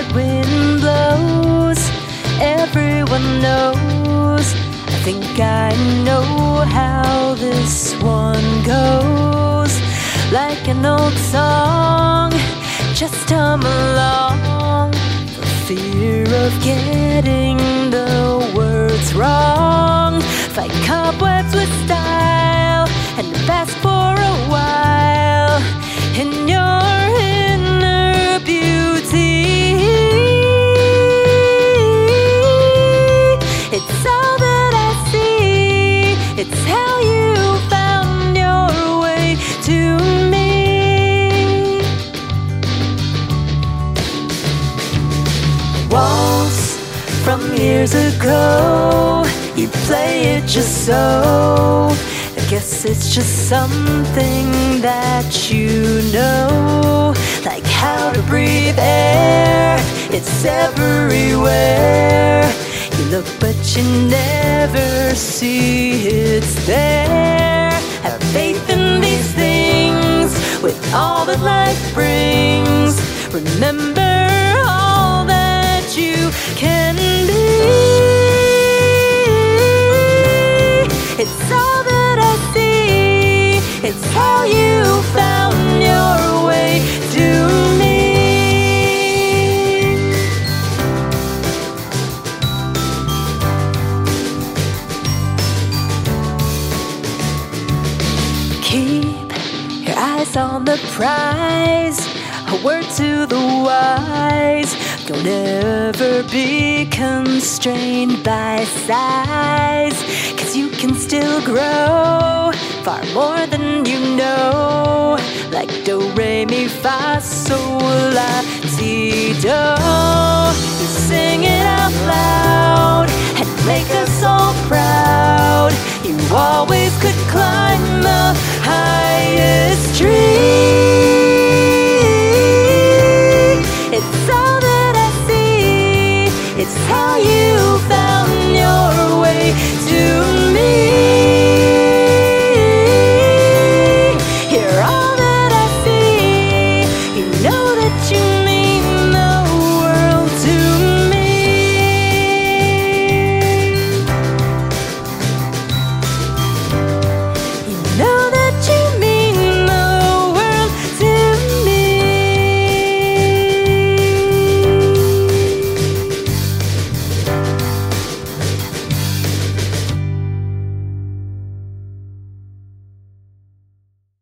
wind blows, everyone knows. I think I know how this one goes. Like an old song, just hum along, for fear of getting the words wrong. Fight cobwebs with style and fast for a while in your inner beauty. It's all that I see. It's how you found your way to me. Waltz from years ago, you play it just so. I guess it's just something that you know. Like how to breathe air, it's everywhere. You look but you never see it's there. Have faith in these things, with all that life brings. Remember all that you can be. It's all that I see. It's how you found your way to me. Keep your eyes on the prize, a word to the wise. Don't ever be constrained by size, 'cause you can still grow far more than you know. Like do, re, mi, fa, sol, la, si, do. You sing it out loud and make us all proud. You always could climb the highest tree.